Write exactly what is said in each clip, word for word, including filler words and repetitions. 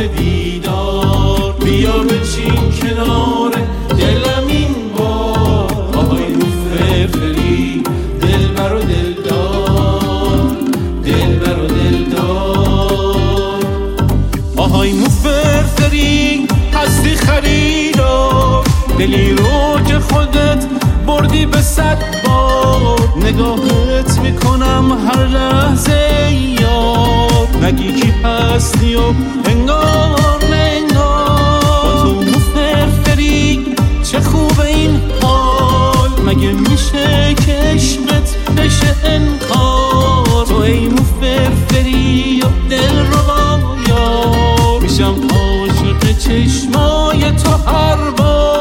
دیدار، بیا بچین کنار دلم این بار. آهای مو فرفری دلبر و دلدار، دلبر و دلدار. آهای مو فرفری هستی خریدار، دلی رو که خودت بردی به صد بار. نگاهت میکنم هر لحظه یار، نگی کی هستی و انگار ننگار. با تو مو فرفری چه خوبه این حال، مگه میشه که عشقت بشه انکار. تو ای مو فرفری و دل رو یار، میشم عاشق چشمای تو هر بار.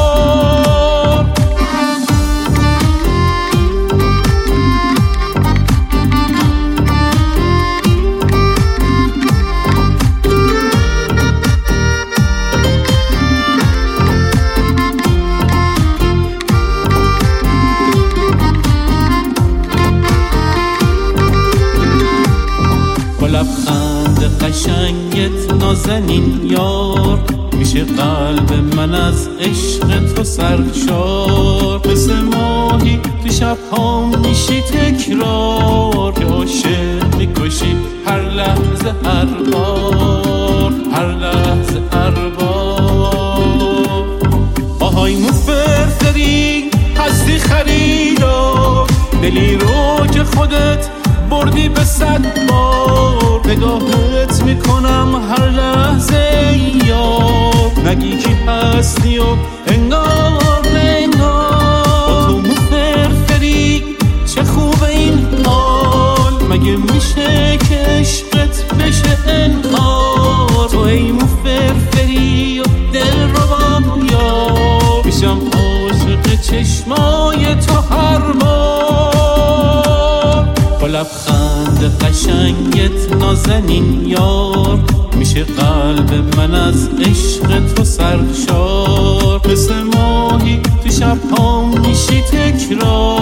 لبخند قشنگت نازنین یار، میشه قلب من از عشق تو سرشار. مثل ماهی تو شب‌ها میشی تکرار، که عاشق میکشی هر لحظه هر بار، هر لحظه هر بار. آهای مو فرفری هستی خریدار، دلی رو که خودت بردی به صد بار. نگاهت میکنم هر لحظه یار، نگی کی هستی و انگار ننگار. با تو مو فرفری چه خوبه این حال، مگه میشه که عشقت بشه انکار. تو ای مو فرفری و دل رو یار، میشم عاشق چشمای تو هر بار. با لبخند قشنگت نازنین یار، میشه قلب من از عشق تو سرشار. مثل ماهی تو شب‌ها میشی تکرار،